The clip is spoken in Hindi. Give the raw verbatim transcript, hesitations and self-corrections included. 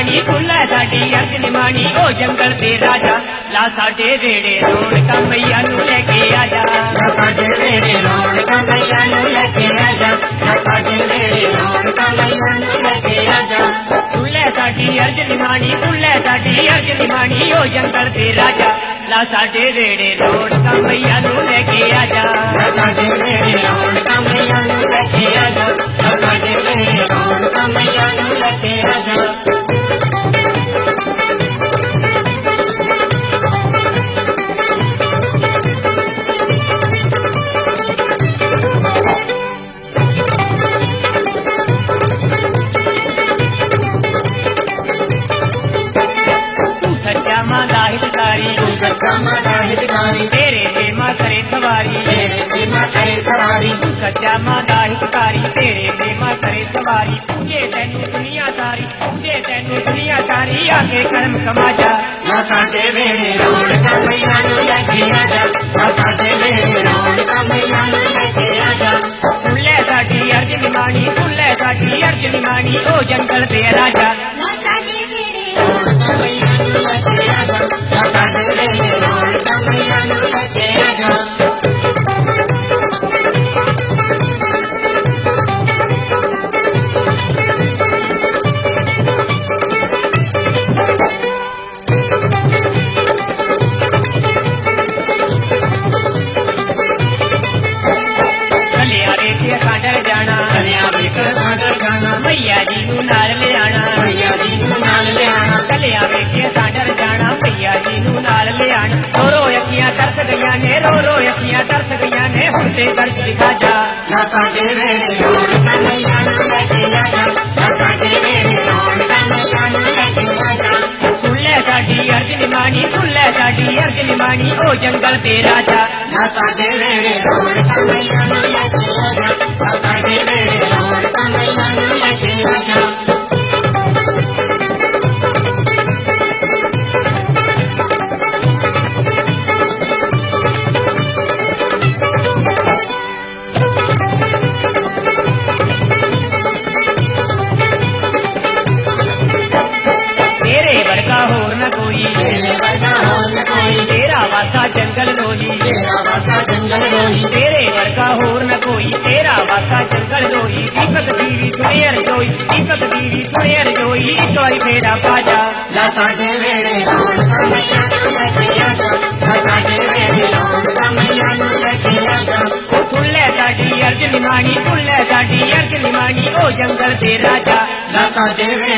निमाणी सुन लै साडी अर्ज निमाणी ओ जंगल दे राजा ला साडे वेड़े रौनका मैया नू लेके आजा ला साडे वेड़े रौनका मैया नू लेके आजा ला साडे वेड़े रौनका मैया नू लेके आजा सुन लै साडी अर्ज निमाणी सुन लै साडी अर्ज निमाणी ओ जंगल दे राजा ला साडे वेड़े रौनका मैया नू लेके आजा ला साडे वेड़े रौनका मैया नू लेके आजा ला साडे वेड़े रौनका मैया नू लेके आजा तेरे से माँ करे सवारी तेरे से माँ करे सवारी तू सच्चा माँ दा हितकारी तेरे से माँ करे सवारी तुझे तेनू दुनिया सारी तुझे तेनू दुनिया सारी आके कर्म कमा जा ला साडे वेड़े रौनका मैया नू लेके आजा ला साडे वेड़े रौनका मैया नू लेके आजा सुन लै साडी अर्ज निमाणी सुन लै साडी अर्ज निमाणी ओ जंगल दे राजा ला साडे वेड़े रौनका मैया नू लेके आजा ला साडे वेड़े रौनका मैया नू लेके आजा मैया जी नू नाल ले आना मैया जी नू नाल ले आना कलिया वेखे साडर जाना मैया जी नू नाल ले आना रो रो अखियां तरस गईयां ने रो रो अखियां तरस गईयां ने हुण ते दर्द दिखा जा ला साडे वेड़े रौनका मैया नू लेके आजा ला साडे वेड़े रौनका मैया नू लेके आजा सुन लै साडी अर्ज निमाणी सुन लै साडी अर्ज निमाणी ओ जंगल दे राजा ला साडे वेड़े रौनका मैया नू लेके आजा ला साडे वेड़े रौनका मैया नू लेके आजा तेरे वर्गा होर न कोई तेरे वर्गा होर न कोई तेरा वासा जंगल रोही तेरा वासा जंगल रोही तेरे वर्गा होर न कोई तेरा वासा जंगल रोही दीपक दीवी सुनेर जोई दीपक दीवी सुनेर जोई एक बारी फेरा बाजा ला साडे वेड़े रौनका मैया नू लेके आजा ला साडे वेड़े रौनका मैया नू लेके आजा सुन लै साडी अर्ज निमाणी सुन लै साडी अर्ज निमाणी ओ जंगल दे राजा ला साडे